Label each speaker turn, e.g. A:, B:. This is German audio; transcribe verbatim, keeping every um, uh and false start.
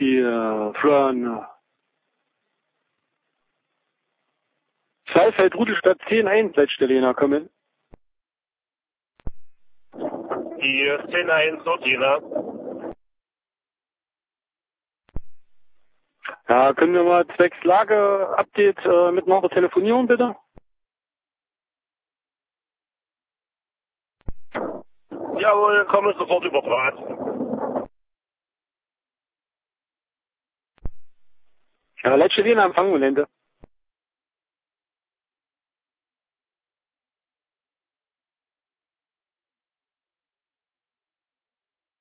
A: Whiskey, Fran. Saalfeld, Rudelstadt zehn eins, Leitstelle Jena, kommen.
B: Hier zehn eins, dort Jena.
A: Ja, können wir mal zwecks Lage-Update äh, miteinander telefonieren, bitte?
B: Jawohl, komme sofort über Draht.
A: Ja, Leitstelle Jena, empfangen, Momente.